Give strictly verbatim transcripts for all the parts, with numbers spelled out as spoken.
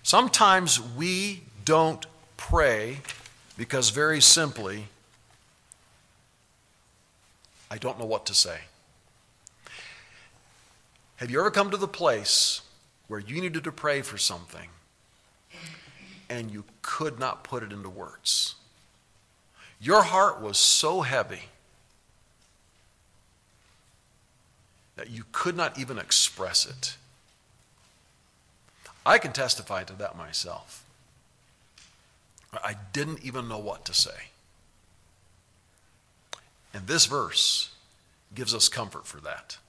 Sometimes we don't pray because very simply, I don't know what to say. Have you ever come to the place where you needed to pray for something and you could not put it into words? Your heart was so heavy that you could not even express it. I can testify to that myself. I didn't even know what to say. And this verse gives us comfort for that.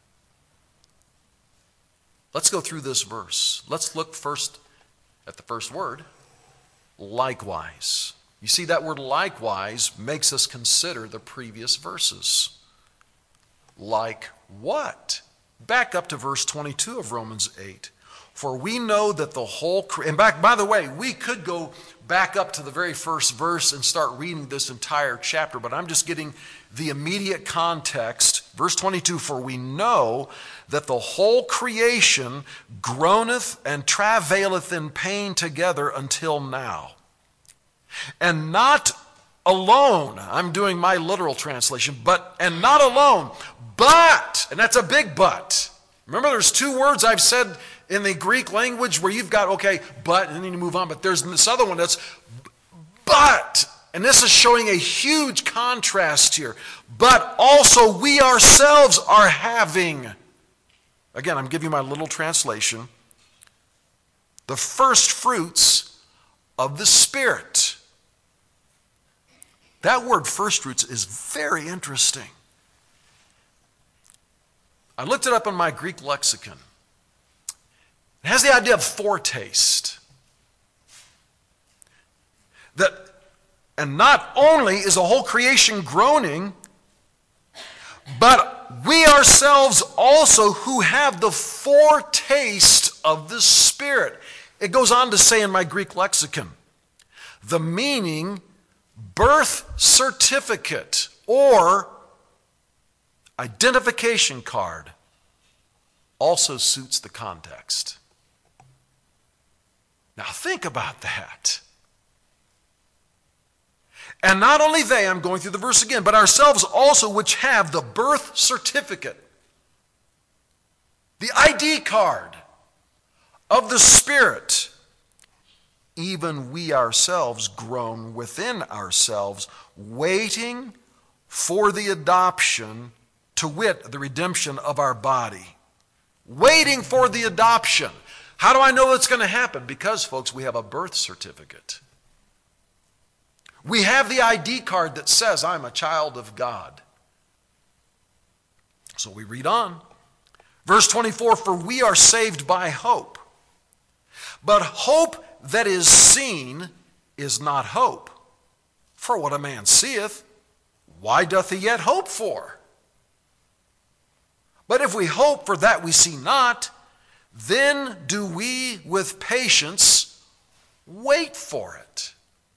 Let's go through this verse. Let's look first at the first word, likewise. You see, that word likewise makes us consider the previous verses. Like what? Back up to verse twenty-two of Romans eight. For we know that the whole, cre- and back, by the way, we could go back up to the very first verse and start reading this entire chapter, but I'm just getting the immediate context. Verse twenty-two, for we know that the whole creation groaneth and travaileth in pain together until now. And not alone, I'm doing my literal translation, but, and not alone, but, and that's a big but. Remember, there's two words I've said in the Greek language where you've got, okay, but, and then you move on, but there's this other one that's but, and this is showing a huge contrast here. But also we ourselves are having, again, I'm giving you my little translation, the first fruits of the Spirit. That word first fruits is very interesting. I looked it up in my Greek lexicon. It has the idea of foretaste. That, and not only is the whole creation groaning, but we ourselves also who have the foretaste of the Spirit. It goes on to say in my Greek lexicon, the meaning birth certificate or identification card also suits the context. Now think about that. And not only they, I'm going through the verse again, but ourselves also which have the birth certificate, the I D card of the Spirit, even we ourselves groan within ourselves, waiting for the adoption, to wit, the redemption of our body. Waiting for the adoption. How do I know it's going to happen? Because, folks, we have a birth certificate. We have the I D card that says, I'm a child of God. So we read on. Verse twenty-four, for we are saved by hope. But hope that is seen is not hope. For what a man seeth, why doth he yet hope for? But if we hope for that we see not, then do we with patience wait for it.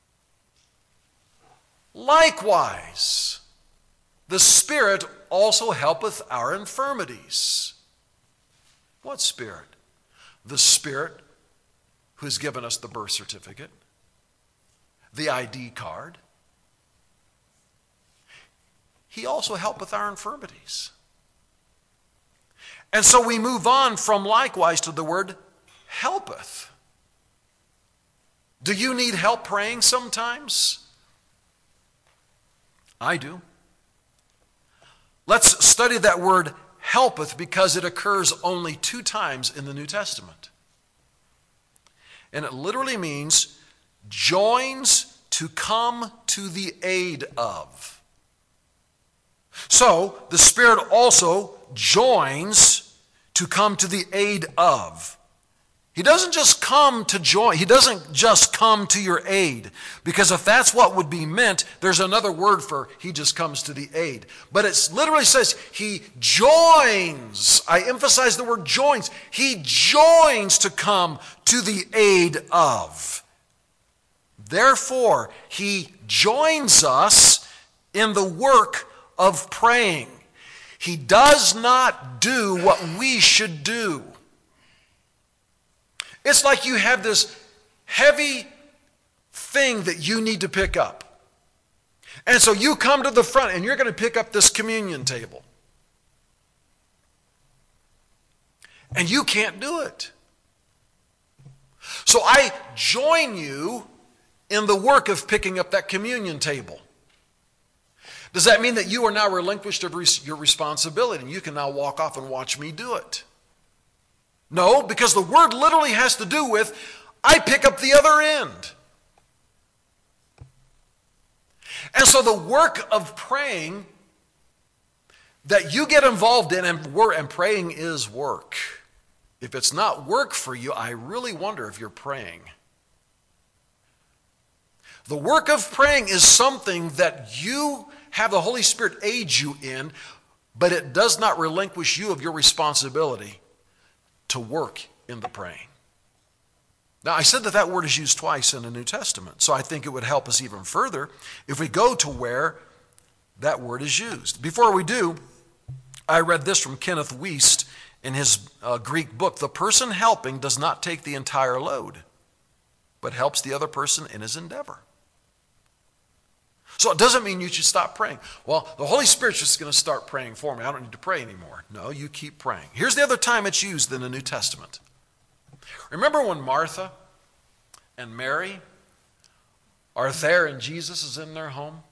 Likewise, the Spirit also helpeth our infirmities. What Spirit? The Spirit who has given us the birth certificate, the I D card. He also helpeth our infirmities. And so we move on from likewise to the word helpeth. Do you need help praying sometimes? I do. Let's study that word helpeth because it occurs only two times in the New Testament. And it literally means joins to come to the aid of. So the Spirit also joins to come to the aid of. He doesn't just come to join. He doesn't just come to your aid. Because if that's what would be meant, there's another word for he just comes to the aid. But it literally says he joins. I emphasize the word joins. He joins to come to the aid of. Therefore, he joins us in the work of praying. He does not do what we should do. It's like you have this heavy thing that you need to pick up. And so you come to the front and you're going to pick up this communion table. And you can't do it. So I join you in the work of picking up that communion table. Does that mean that you are now relinquished of your responsibility and you can now walk off and watch me do it? No, because the word literally has to do with, I pick up the other end. And so the work of praying that you get involved in, and, and praying is work. If it's not work for you, I really wonder if you're praying. The work of praying is something that you have the Holy Spirit aid you in, but it does not relinquish you of your responsibility to work in the praying. Now, I said that that word is used twice in the New Testament, so I think it would help us even further if we go to where that word is used. Before we do, I read this from Kenneth Wuest in his uh, Greek book. The person helping does not take the entire load, but helps the other person in his endeavor. So it doesn't mean you should stop praying. Well, the Holy Spirit's just going to start praying for me. I don't need to pray anymore. No, you keep praying. Here's the other time it's used in the New Testament. Remember when Martha and Mary are there and Jesus is in their home?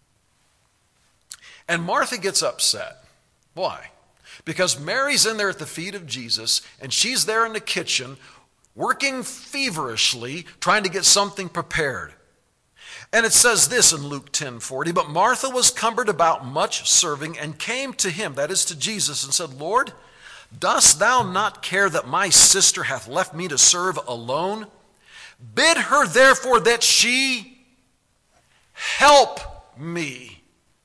And Martha gets upset. Why? Because Mary's in there at the feet of Jesus and she's there in the kitchen working feverishly trying to get something prepared. And it says this in Luke ten forty, but Martha was cumbered about much serving and came to him, that is to Jesus, and said, Lord, dost thou not care that my sister hath left me to serve alone? Bid her therefore that she help me.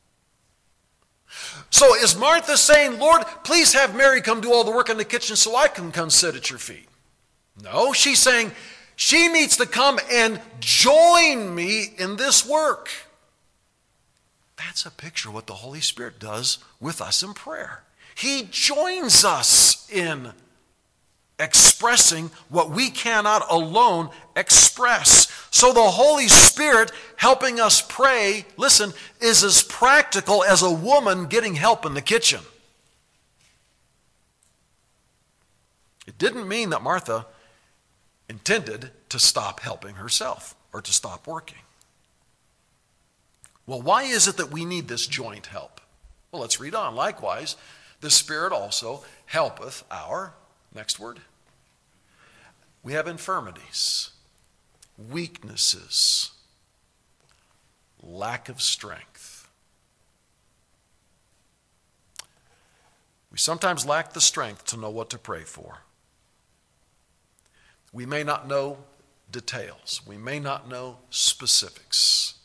So is Martha saying, Lord, please have Mary come do all the work in the kitchen so I can come sit at your feet? No, she's saying she needs to come and join me in this work. That's a picture of what the Holy Spirit does with us in prayer. He joins us in expressing what we cannot alone express. So the Holy Spirit helping us pray, listen, is as practical as a woman getting help in the kitchen. It didn't mean that Martha intended to stop helping herself or to stop working. Well, why is it that we need this joint help? Well, let's read on. Likewise, the Spirit also helpeth our, next word, we have infirmities, weaknesses, lack of strength. We sometimes lack the strength to know what to pray for. We may not know details. We may not know specifics.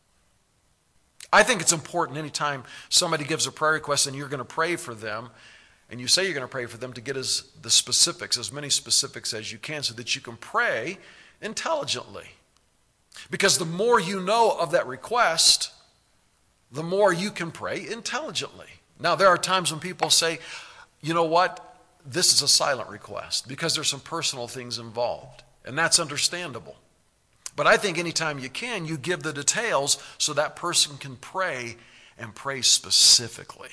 I think it's important anytime somebody gives a prayer request and you're going to pray for them, and you say you're going to pray for them, to get as the specifics, as many specifics as you can, so that you can pray intelligently. Because the more you know of that request, the more you can pray intelligently. Now, there are times when people say, you know what? This is a silent request because there's some personal things involved, and that's understandable. But I think anytime you can, you give the details so that person can pray and pray specifically.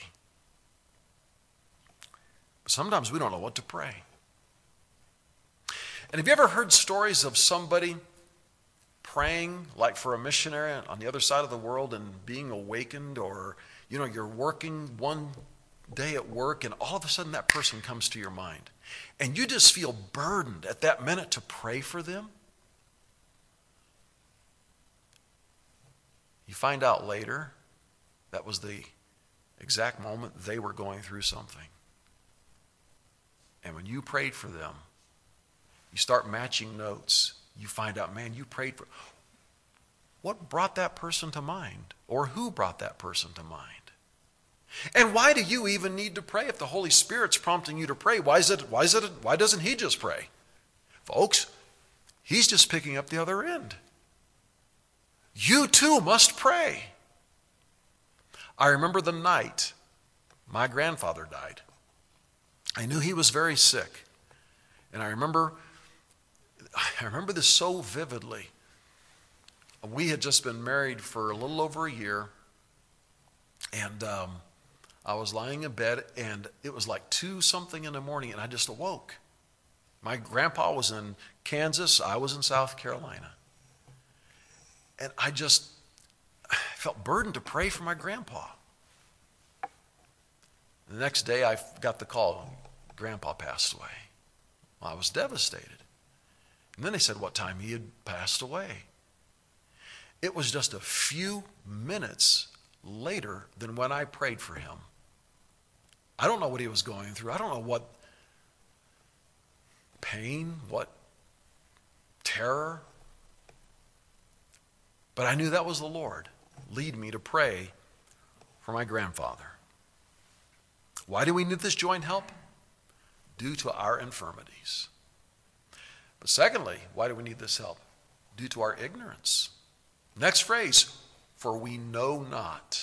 But sometimes we don't know what to pray. And have you ever heard stories of somebody praying like for a missionary on the other side of the world and being awakened, or, you know, you're working one day at work and all of a sudden that person comes to your mind and you just feel burdened at that minute to pray for them? You find out later that was the exact moment they were going through something. And when you prayed for them, you start matching notes. You find out, man, you prayed for... What brought that person to mind? Or who brought that person to mind? And why do you even need to pray if the Holy Spirit's prompting you to pray? Why is it, why is it, why doesn't he just pray? Folks, he's just picking up the other end. You too must pray. I remember the night my grandfather died. I knew he was very sick. And I remember I remember this so vividly. We had just been married for a little over a year, and um, I was lying in bed, and it was like two something in the morning, and I just awoke. My grandpa was in Kansas, I was in South Carolina. And I just I felt burdened to pray for my grandpa. The next day I got the call, Grandpa passed away. Well, I was devastated. And then they said what time he had passed away. It was just a few minutes later than when I prayed for him. I don't know what he was going through. I don't know what pain, what terror. But I knew that was the Lord lead me to pray for my grandfather. Why do we need this joint help? Due to our infirmities. But secondly, why do we need this help? Due to our ignorance. Next phrase, for we know not.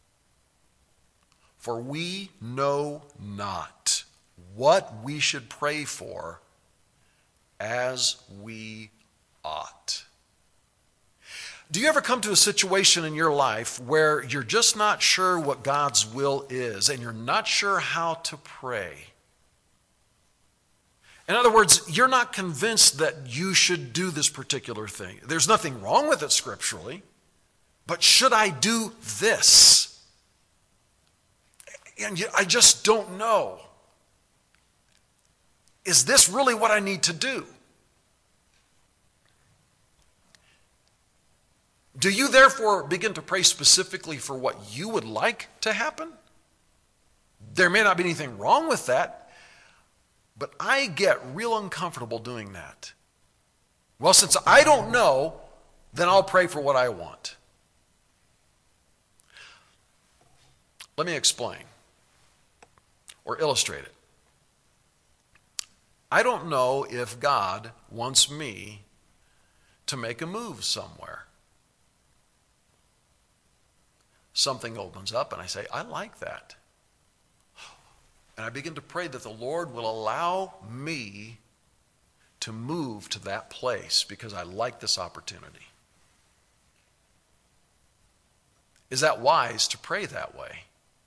For we know not what we should pray for as we ought. Do you ever come to a situation in your life where you're just not sure what God's will is and you're not sure how to pray? In other words, you're not convinced that you should do this particular thing. There's nothing wrong with it scripturally, but should I do this? And I just don't know. Is this really what I need to do? Do you therefore begin to pray specifically for what you would like to happen? There may not be anything wrong with that, but I get real uncomfortable doing that. Well, since I don't know, then I'll pray for what I want. Let me explain or illustrate it. I don't know if God wants me to make a move somewhere. Something opens up and I say, I like that. And I begin to pray that the Lord will allow me to move to that place because I like this opportunity. Is that wise to pray that way?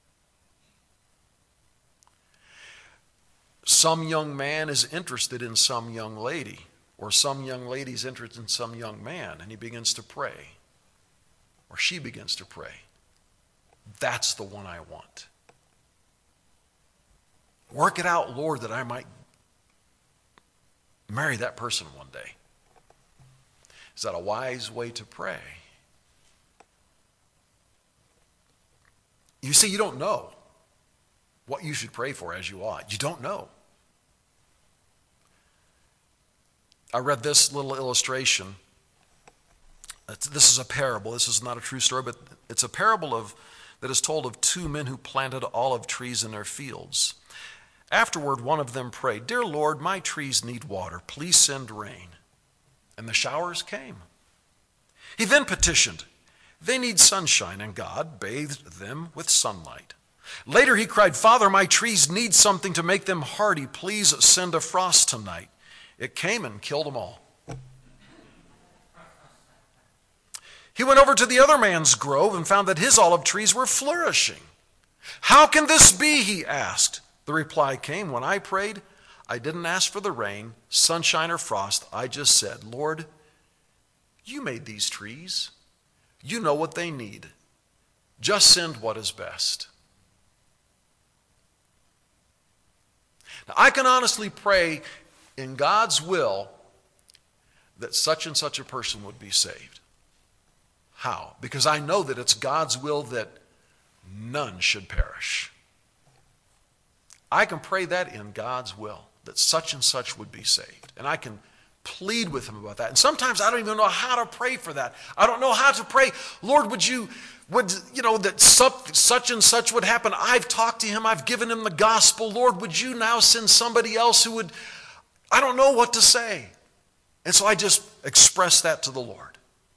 Some young man is interested in some young lady, or some young lady is interested in some young man, and he begins to pray, or she begins to pray. That's the one I want. Work it out, Lord, that I might marry that person one day. Is that a wise way to pray? You see, you don't know what you should pray for as you ought. You don't know. I read this little illustration. This is a parable. This is not a true story, but it's a parable of that is told of two men who planted olive trees in their fields. Afterward, one of them prayed, "Dear Lord, my trees need water. Please send rain." And the showers came. He then petitioned, "They need sunshine," and God bathed them with sunlight. Later he cried, "Father, my trees need something to make them hardy. Please send a frost tonight." It came and killed them all. He went over to the other man's grove and found that his olive trees were flourishing. "How can this be?" he asked. The reply came, "When I prayed, I didn't ask for the rain, sunshine, or frost. I just said, 'Lord, you made these trees. You know what they need. Just send what is best.'" Now, I can honestly pray in God's will that such and such a person would be saved. How? Because I know that it's God's will that none should perish. I can pray that in God's will, that such and such would be saved. And I can plead with him about that. And sometimes I don't even know how to pray for that. I don't know how to pray, "Lord, would you, would, you know, that such and such would happen. I've talked to him. I've given him the gospel. Lord, would you now send somebody else who would," I don't know what to say. And so I just express that to the Lord.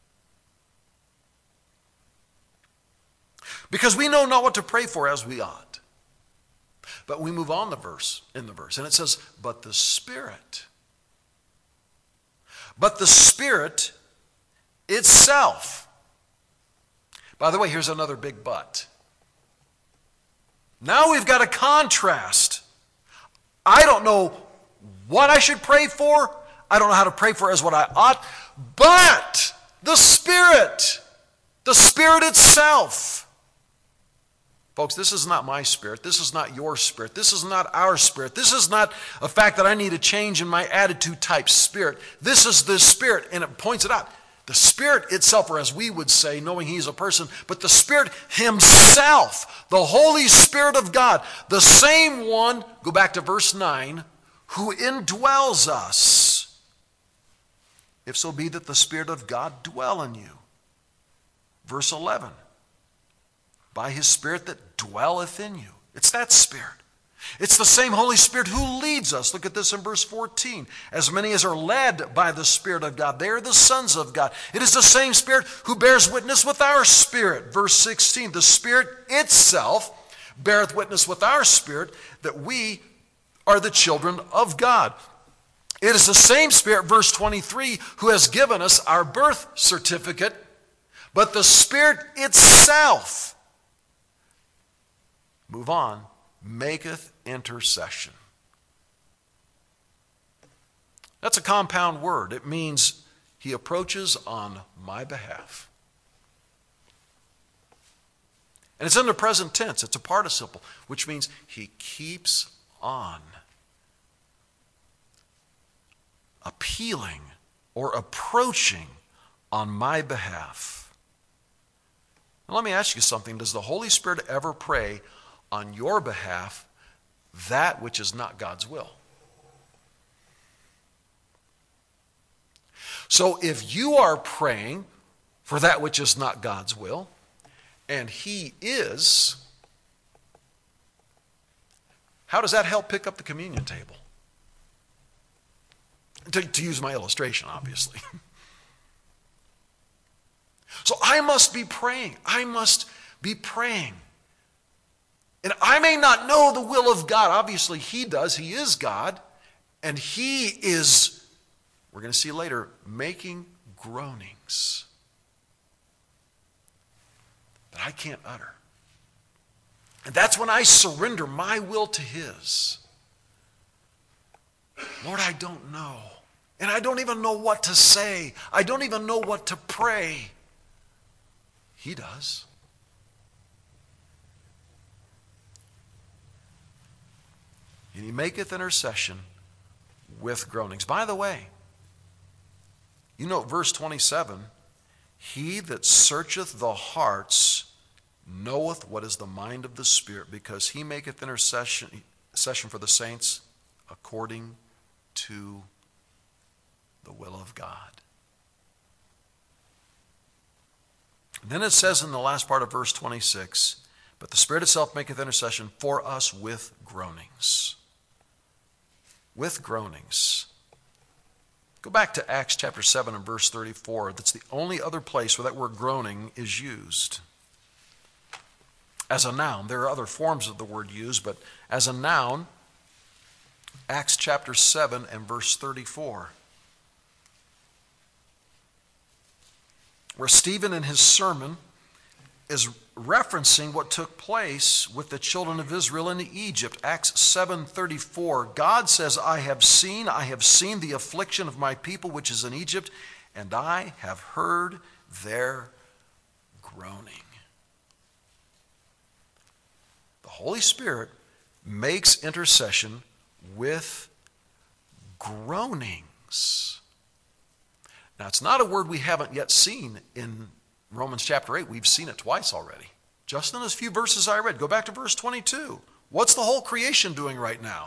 Because we know not what to pray for as we ought. But we move on the verse, in the verse, and it says, "But the Spirit but the Spirit itself. By the way, here's another big but. Now we've got a contrast. I don't know what I should pray for. I don't know how to pray for as what I ought. But the Spirit, the Spirit itself. Folks, this is not my spirit. This is not your spirit. This is not our spirit. This is not a fact that I need a change in my attitude type spirit. This is the Spirit, and it points it out. The Spirit itself, or as we would say, knowing He's a person, but the Spirit Himself, the Holy Spirit of God, the same one, go back to verse nine, who indwells us, if so be that the Spirit of God dwell in you. Verse eleven, by His Spirit that dwelleth in you. It's that Spirit. It's the same Holy Spirit who leads us. Look at this in verse fourteen. As many as are led by the Spirit of God, they are the sons of God. It is the same Spirit who bears witness with our spirit. Verse sixteen, the Spirit itself beareth witness with our spirit that we are the children of God. It is the same Spirit, verse twenty-three, who has given us our birth certificate, but the Spirit itself, move on, maketh intercession. That's a compound word. It means He approaches on my behalf. And it's in the present tense. It's a participle, which means He keeps on appealing or approaching on my behalf. Now let me ask you something. Does the Holy Spirit ever pray on your behalf that which is not God's will? So if you are praying for that which is not God's will, and He is, how does that help pick up the communion table? To, to use my illustration, obviously. So I must be praying. I must be praying. And I may not know the will of God. Obviously, He does. He is God. And He is, we're going to see later, making groanings that I can't utter. And that's when I surrender my will to His. Lord, I don't know. And I don't even know what to say. I don't even know what to pray. He does. And He maketh intercession with groanings. By the way, you know verse twenty-seven, He that searcheth the hearts knoweth what is the mind of the Spirit, because He maketh intercession, intercession for the saints according to the will of God. And then it says in the last part of verse twenty-six, but the Spirit itself maketh intercession for us with groanings. With groanings. Go back to Acts chapter seven and verse thirty-four. That's the only other place where that word groaning is used. As a noun. There are other forms of the word used, but as a noun, Acts chapter seven and verse thirty-four. Where Stephen in his sermon is referencing what took place with the children of Israel in Egypt. Acts seven thirty-four. God says, I have seen, I have seen the affliction of my people which is in Egypt, and I have heard their groaning. The Holy Spirit makes intercession with groanings. Now, it's not a word we haven't yet seen in Romans chapter eight. We've seen it twice already. Just in those few verses I read. Go back to verse twenty-two. What's the whole creation doing right now?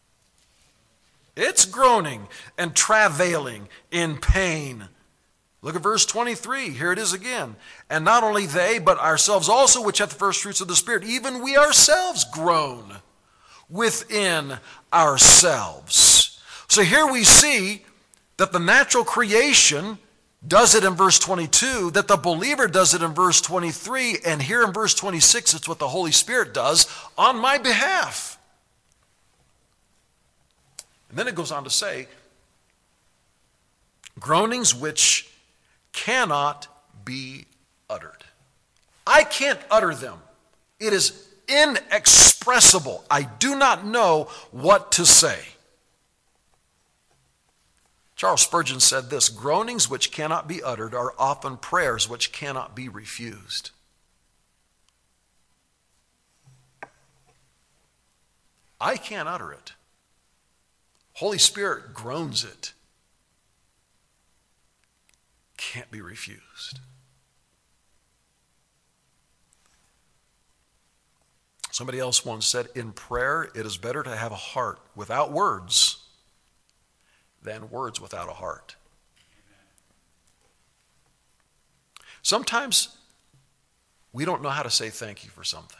It's groaning and travailing in pain. Look at verse twenty-three. Here it is again. And not only they, but ourselves also, which have the first fruits of the Spirit, even we ourselves groan within ourselves. So here we see that the natural creation does it in verse twenty-two, that the believer does it in verse twenty-three, and here in verse twenty-six, it's what the Holy Spirit does on my behalf. And then it goes on to say, Groanings which cannot be uttered. I can't utter them. It is inexpressible. I do not know what to say. Charles Spurgeon said this, groanings which cannot be uttered are often prayers which cannot be refused. I can't utter it. Holy Spirit groans it. Can't be refused. Somebody else once said, in prayer, it is better to have a heart without words than words without a heart. Sometimes we don't know how to say thank you for something.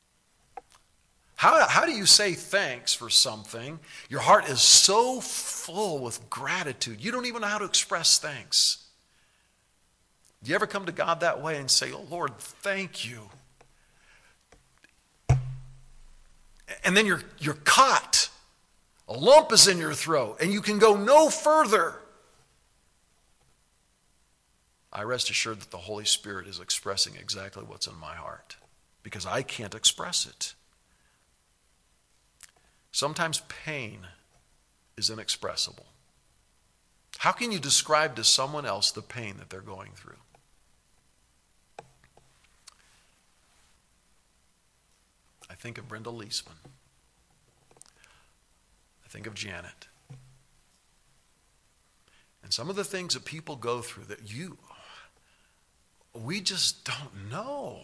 How, how do you say thanks for something? Your heart is so full with gratitude, you don't even know how to express thanks. Do you ever come to God that way and say, oh Lord, thank you? And then you're, you're caught. A lump is in your throat, and you can go no further. I rest assured that the Holy Spirit is expressing exactly what's in my heart, because I can't express it. Sometimes pain is inexpressible. How can you describe to someone else the pain that they're going through? I think of Brenda Leisman. I think of Janet. And some of the things that people go through that you, we just don't know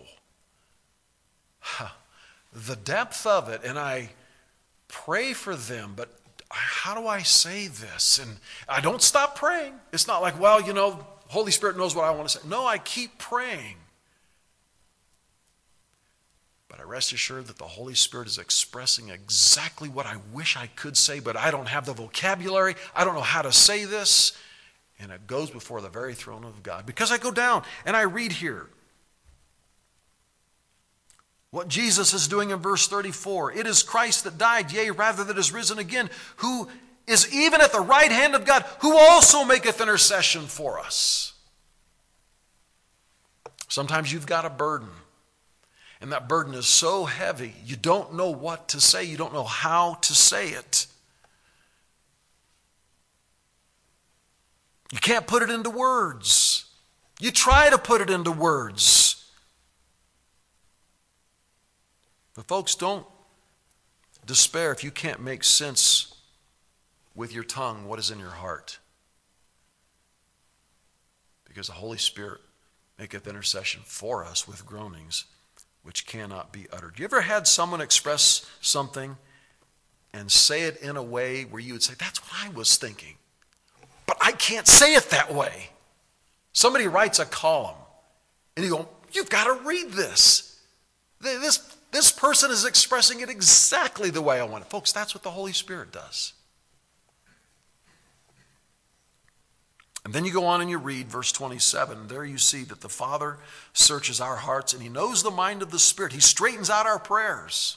the depth of it. And I pray for them, but how do I say this? And I don't stop praying. It's not like, well, you know, Holy Spirit knows what I want to say. No, I keep praying. But I rest assured that the Holy Spirit is expressing exactly what I wish I could say, but I don't have the vocabulary. I don't know how to say this. And it goes before the very throne of God. Because I go down and I read here what Jesus is doing in verse thirty-four. It is Christ that died, yea, rather that is risen again, who is even at the right hand of God, who also maketh intercession for us. Sometimes you've got a burden. And that burden is so heavy, you don't know what to say. You don't know how to say it. You can't put it into words. You try to put it into words. But folks, don't despair if you can't make sense with your tongue what is in your heart. Because the Holy Spirit maketh intercession for us with groanings which cannot be uttered. You ever had someone express something and say it in a way where you would say, that's what I was thinking, but I can't say it that way? Somebody writes a column, and you go, you've got to read this. This, this person is expressing it exactly the way I want it. Folks, that's what the Holy Spirit does. And then you go on and you read verse twenty-seven. There you see that the Father searches our hearts and He knows the mind of the Spirit. He straightens out our prayers.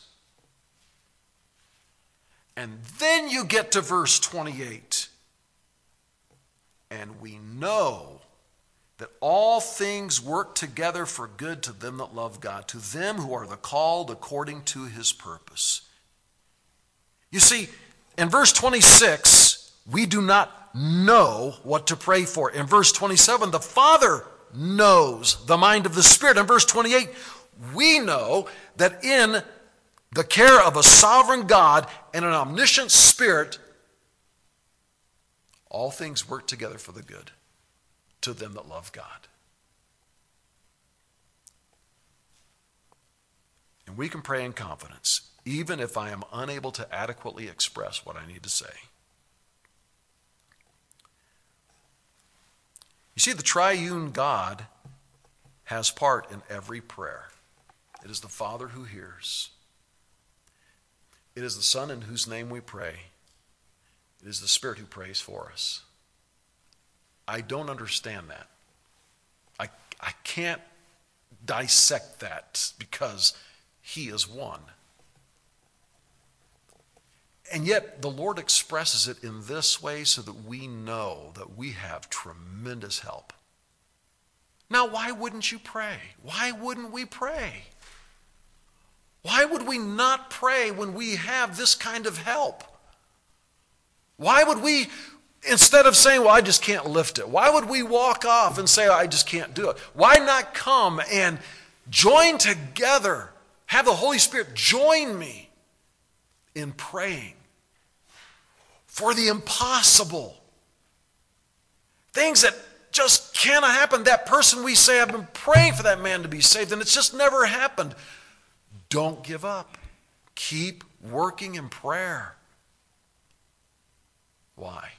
And then you get to verse twenty-eight. And we know that all things work together for good to them that love God, to them who are the called according to His purpose. You see, in verse twenty-six, we do not know what to pray for. In verse twenty-seven, the Father knows the mind of the Spirit. In verse twenty-eight, we know that in the care of a sovereign God and an omniscient Spirit, all things work together for the good to them that love God. And we can pray in confidence, even if I am unable to adequately express what I need to say. You see, the triune God has part in every prayer. It is the Father who hears. It is the Son in whose name we pray. It is the Spirit who prays for us. I don't understand that. I, I can't dissect that because He is one. And yet the Lord expresses it in this way so that we know that we have tremendous help. Now, why wouldn't you pray? Why wouldn't we pray? Why would we not pray when we have this kind of help? Why would we, instead of saying, well, I just can't lift it, why would we walk off and say, I just can't do it? Why not come and join together, have the Holy Spirit join me in praying for the impossible? Things that just cannot happen. That person we say, I've been praying for that man to be saved, and it's just never happened. Don't give up. Keep working in prayer. Why?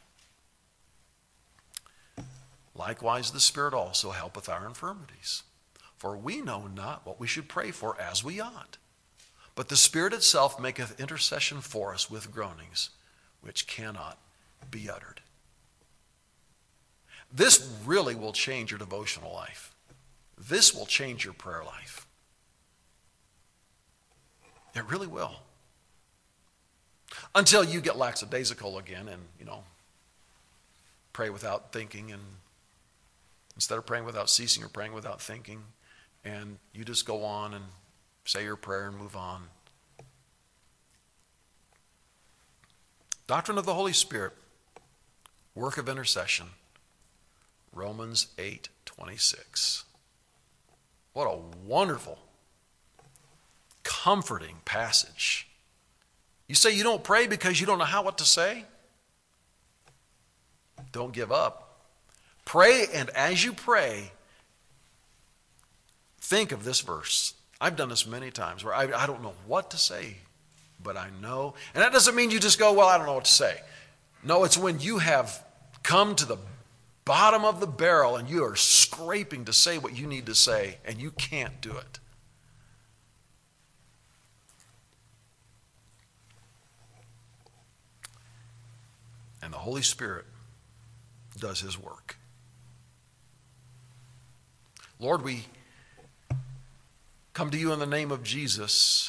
Likewise, the Spirit also helpeth our infirmities. For we know not what we should pray for as we ought. But the Spirit itself maketh intercession for us with groanings, which cannot be uttered. This really will change your devotional life. This will change your prayer life. It really will. Until you get lackadaisical again and, you know, pray without thinking, and instead of praying without ceasing, you're praying without thinking, and you just go on and say your prayer and move on. Doctrine of the Holy Spirit, work of intercession, Romans eight twenty-six. What a wonderful, comforting passage. You say you don't pray because you don't know how what to say? Don't give up. Pray, and as you pray, think of this verse. I've done this many times where I, I don't know what to say, but I know. And that doesn't mean you just go, well, I don't know what to say. No, it's when you have come to the bottom of the barrel and you are scraping to say what you need to say, and you can't do it. And the Holy Spirit does his work. Lord, we come to you in the name of Jesus,